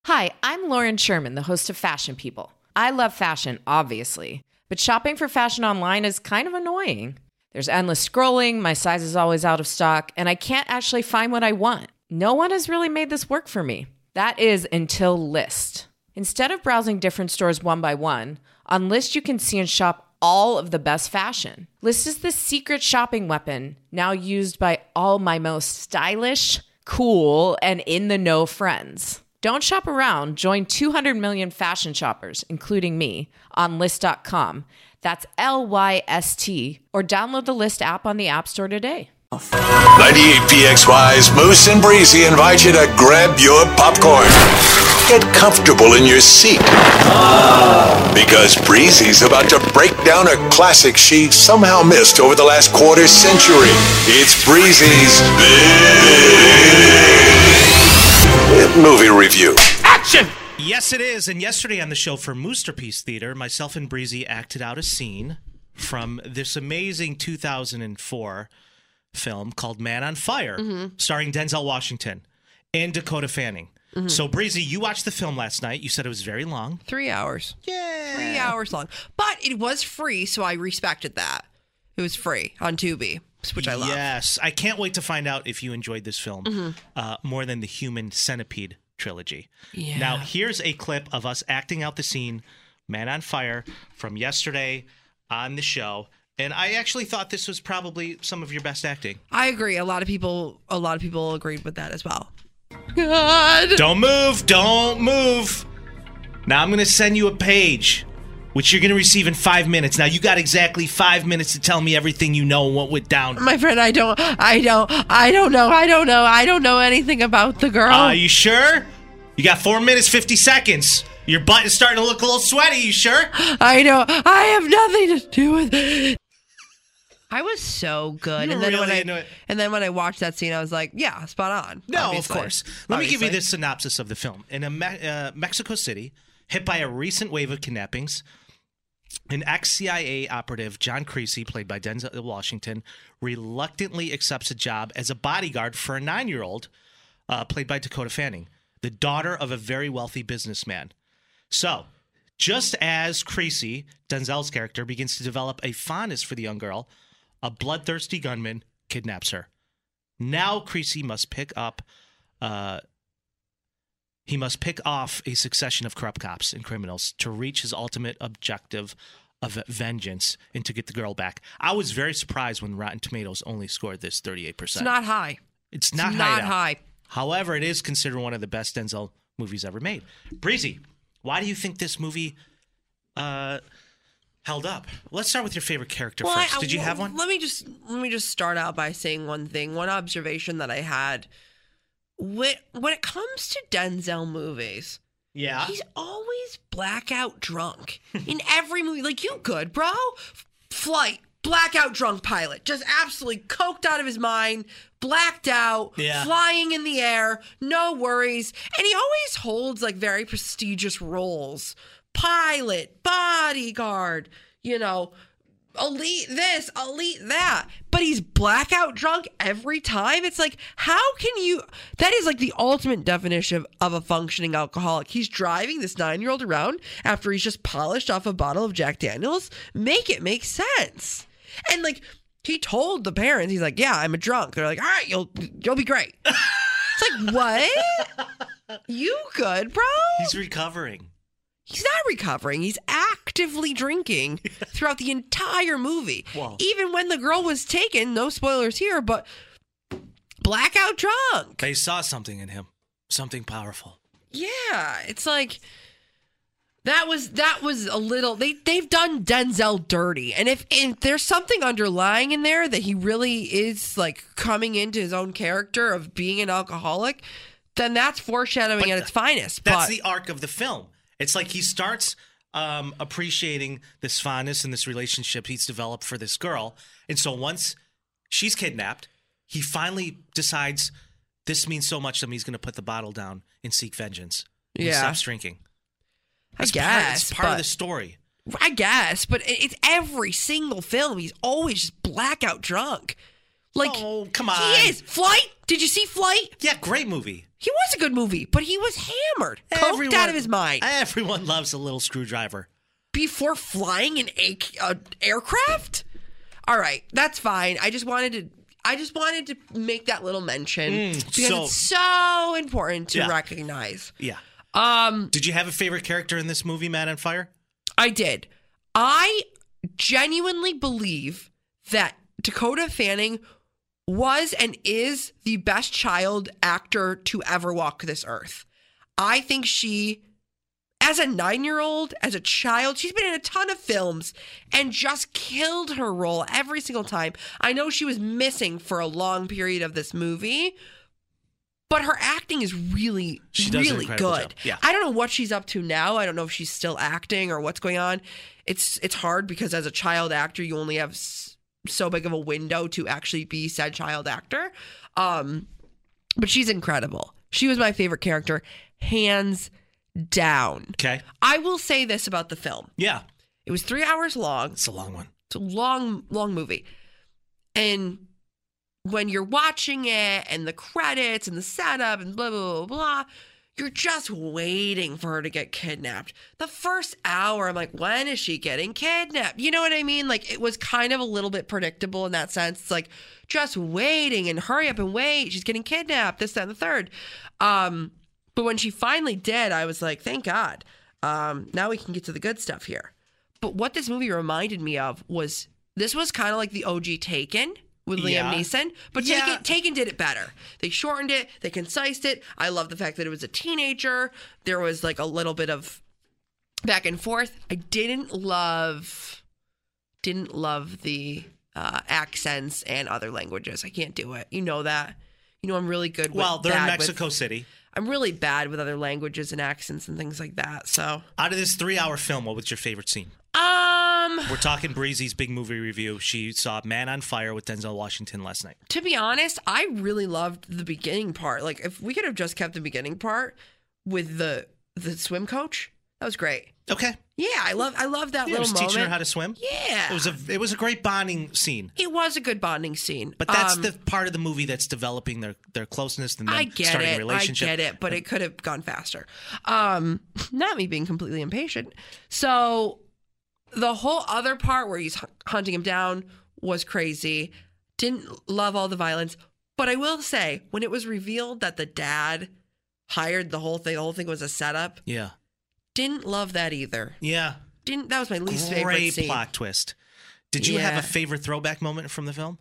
Hi, I'm Lauren Sherman, the host of Fashion People. I love fashion, obviously, but shopping for fashion online is kind of annoying. There's endless scrolling, my size is always out of stock, and I can't actually find what I want. No one has really made this work for me. That is until Lyst. Instead of browsing different stores one by one, on Lyst you can see and shop all of the best fashion. Lyst is the secret shopping weapon, now used by all my most stylish, cool, and in-the-know friends. Don't shop around. Join 200 million fashion shoppers, including me, on Lyst.com. That's Lyst, or download the Lyst app on the App Store today. 98PXY's Moose and Breezy invite you to grab your popcorn. Get comfortable in your seat. Because Breezy's about to break down a classic she somehow missed over the last quarter century. It's Breezy's Movie Review. Action! Yes, it is. And yesterday on the show for Moosterpiece Theater, myself and Breezy acted out a scene from this amazing 2004 film called Man on Fire, starring Denzel Washington and Dakota Fanning. So, Breezy, you watched the film last night. You said it was very long. 3 hours. Yeah. 3 hours long. But it was free, so I respected that. It was free on Tubi, which I love. Yes. I can't wait to find out if you enjoyed this film more than the Human Centipede trilogy. Yeah. Now, here's a clip of us acting out the scene, Man on Fire, from yesterday on the show. And I actually thought this was probably some of your best acting. I agree. A lot of people agreed with that as well. God. Don't move. Don't move. Now I'm going to send you a page, which you're going to receive in 5 minutes. Now you got exactly 5 minutes to tell me everything you know and what went down. My friend, I don't know anything about the girl. Are you sure? You got 4 minutes, 50 seconds. Your butt is starting to look a little sweaty. You sure? I know. I have nothing to do with it. I was so good. You were really into it. And then when I watched that scene, I was like, yeah, spot on. No, obviously. of course. Let me give you the synopsis of the film. In Mexico City, hit by a recent wave of kidnappings, an ex-CIA operative, John Creasy, played by Denzel Washington, reluctantly accepts a job as a bodyguard for a 9-year-old, played by Dakota Fanning, the daughter of a very wealthy businessman. So, just as Creasy, Denzel's character, begins to develop a fondness for the young girl, a bloodthirsty gunman kidnaps her. Now Creasy must pick off a succession of corrupt cops and criminals to reach his ultimate objective of vengeance and to get the girl back. I was very surprised when Rotten Tomatoes only scored this 38%. It's not high. It's not high. However, it is considered one of the best Denzel movies ever made. Breezy, why do you think this movie held up? Let's start with your favorite character first. Did you have one? Let me just start out by saying one thing. One observation that I had when it comes to Denzel movies. Yeah. He's always blackout drunk in every movie. Like, you good, bro? Flight, blackout drunk pilot, just absolutely coked out of his mind, blacked out, flying in the air, no worries. And he always holds like very prestigious roles. Pilot, bodyguard, elite this, elite that. But he's blackout drunk every time. It's like, how can you... That is like the ultimate definition of a functioning alcoholic. He's driving this 9-year-old around after he's just polished off a bottle of Jack Daniels. Make it make sense. And like, he told the parents, he's like, yeah, I'm a drunk. They're like, all right, you'll be great. It's like, what? You good, bro? He's recovering. He's not recovering. He's actively drinking throughout the entire movie. Whoa. Even when the girl was taken, no spoilers here, but blackout drunk. They saw something in him. Something powerful. Yeah, it's like that was a little they've done Denzel dirty. And if there's something underlying in there that he really is like coming into his own character of being an alcoholic, then that's foreshadowing at its finest. That's the arc of the film. It's like he starts appreciating this fondness and this relationship he's developed for this girl. And so once she's kidnapped, he finally decides this means so much to him, he's going to put the bottle down and seek vengeance. He stops drinking. It's part of the story. I guess, but it's every single film. He's always just blackout drunk. Like, oh, come on. He is. Flight? Did you see Flight? Yeah, great movie. He was a good movie, but he was hammered. Coked out of his mind. Everyone loves a little screwdriver. Before flying an aircraft? All right, that's fine. I just wanted to make that little mention because it's so important to recognize. Yeah. Did you have a favorite character in this movie, Man on Fire? I did. I genuinely believe that Dakota Fanning was and is the best child actor to ever walk this earth. I think she, as a 9-year-old, as a child, she's been in a ton of films and just killed her role every single time. I know she was missing for a long period of this movie, but her acting is really, really good. Job. Yeah. I don't know what she's up to now. I don't know if she's still acting or what's going on. It's hard because as a child actor, you only have so big of a window to actually be said child actor. But she's incredible. She was my favorite character, hands down. Okay. I will say this about the film. Yeah. It was 3 hours long. It's a long one. It's a long, long movie. And when you're watching it and the credits and the setup and blah, blah, blah, blah, you're just waiting for her to get kidnapped. The first hour, I'm like, when is she getting kidnapped? You know what I mean? Like, it was kind of a little bit predictable in that sense. It's like, just waiting and hurry up and wait. She's getting kidnapped, this, that, and the third. But when she finally did, I was like, thank God. Now we can get to the good stuff here. But what this movie reminded me of was, this was kind of like the OG Taken with Liam Neeson, but Taken did it better. They shortened it, they concised it. I love the fact that it was a teenager. There was like a little bit of back and forth. I didn't love the accents and other languages. I can't do it. You know that. You know I'm really good with Well, they're in Mexico City. I'm really bad with other languages and accents and things like that. So, out of this 3-hour film, what was your favorite scene? We're talking Breezy's big movie review. She saw Man on Fire with Denzel Washington last night. To be honest, I really loved the beginning part. Like, if we could have just kept the beginning part with the swim coach, that was great. Okay. Yeah, I love that little moment. Teaching her how to swim. Yeah, it was a great bonding scene. It was a good bonding scene. But that's the part of the movie that's developing their closeness and them starting a relationship. I get it, but it could have gone faster. Not me being completely impatient. So the whole other part where he's hunting him down was crazy. Didn't love all the violence, but I will say when it was revealed that the dad hired the whole thing was a setup. Yeah. Didn't love that either. Yeah. That was my least favorite scene. Great plot twist. Did you have a favorite throwback moment from the film?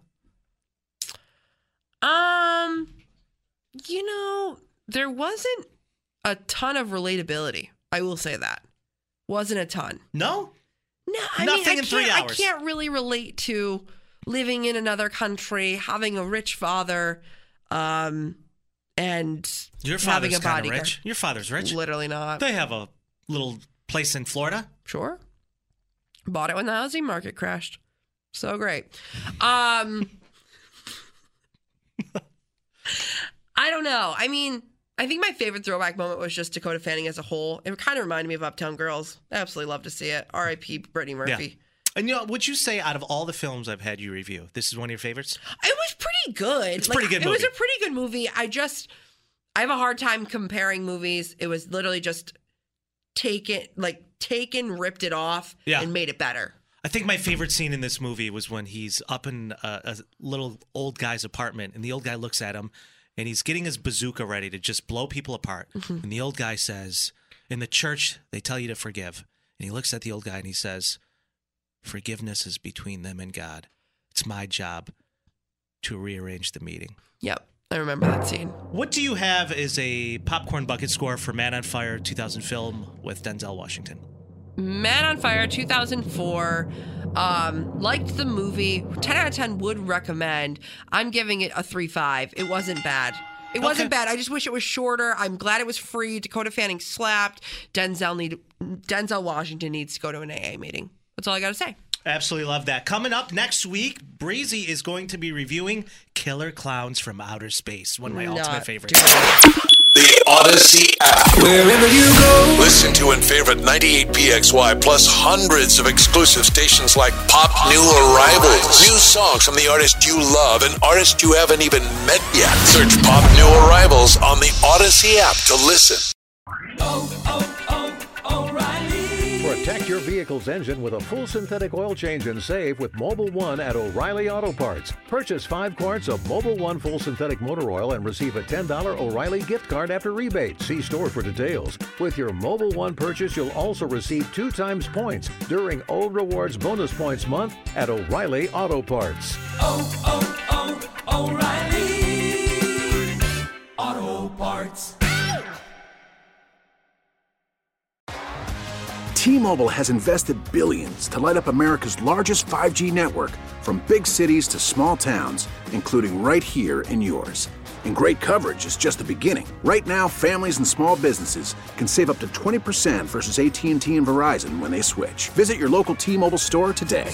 There wasn't a ton of relatability. I will say that. Wasn't a ton. No? No, Nothing in 3 hours. I can't really relate to living in another country, having a rich father, and your having father's a bodyguard. rich. Your father's rich. Literally not. They have a little place in Florida. Sure. Bought it when the housing market crashed. So great. I don't know. I mean, I think my favorite throwback moment was just Dakota Fanning as a whole. It kind of reminded me of Uptown Girls. I absolutely love to see it. R.I.P. Brittany Murphy. Yeah. And would you say out of all the films I've had you review, this is one of your favorites? It was pretty good. It's a pretty good movie. It was a pretty good movie. I have a hard time comparing movies. It was literally just Taken, ripped it off and made it better. I think my favorite scene in this movie was when he's up in a little old guy's apartment, and the old guy looks at him, and he's getting his bazooka ready to just blow people apart. Mm-hmm. And the old guy says, in the church, they tell you to forgive. And he looks at the old guy and he says, forgiveness is between them and God. It's my job to rearrange the meeting. Yep. I remember that scene. What do you have as a popcorn bucket score for Man on Fire 2000 film with Denzel Washington? Man on Fire 2004. Liked the movie. 10 out of 10 would recommend. I'm giving it a 3.5. It wasn't bad. It wasn't bad. I just wish it was shorter. I'm glad it was free. Dakota Fanning slapped. Denzel Washington needs to go to an AA meeting. That's all I got to say. Absolutely love that. Coming up next week, Breezy is going to be reviewing Killer Clowns from Outer Space, one of my ultimate favorites. The Odyssey app. Wherever you go. Listen to and favorite 98PXY plus hundreds of exclusive stations like Pop New Arrivals. New songs from the artist you love and artists you haven't even met yet. Search Pop New Arrivals on the Odyssey app to listen. Protect your vehicle's engine with a full synthetic oil change and save with Mobil 1 at O'Reilly Auto Parts. Purchase 5 quarts of Mobil 1 full synthetic motor oil and receive a $10 O'Reilly gift card after rebate. See store for details. With your Mobil 1 purchase, you'll also receive 2 times points during O Rewards Bonus Points Month at O'Reilly Auto Parts. O'Reilly Auto Parts. T-Mobile has invested billions to light up America's largest 5G network, from big cities to small towns, including right here in yours. And great coverage is just the beginning. Right now, families and small businesses can save up to 20% versus AT&T and Verizon when they switch. Visit your local T-Mobile store today.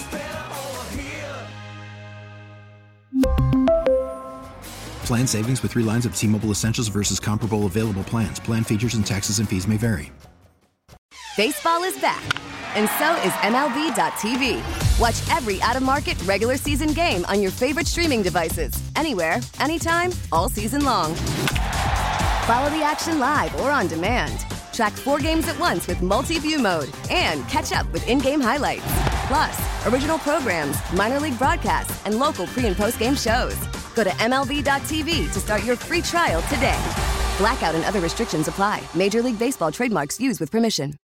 Plan savings with 3 lines of T-Mobile Essentials versus comparable available plans. Plan features and taxes and fees may vary. Baseball is back, and so is MLB.tv. Watch every out-of-market regular season game on your favorite streaming devices, anywhere, anytime, all season long. Follow the action live or on demand. Track 4 games at once with multi-view mode and catch up with in-game highlights. Plus, original programs, minor league broadcasts, and local pre- and post-game shows. Go to MLB.tv to start your free trial today. Blackout and other restrictions apply. Major League Baseball trademarks used with permission.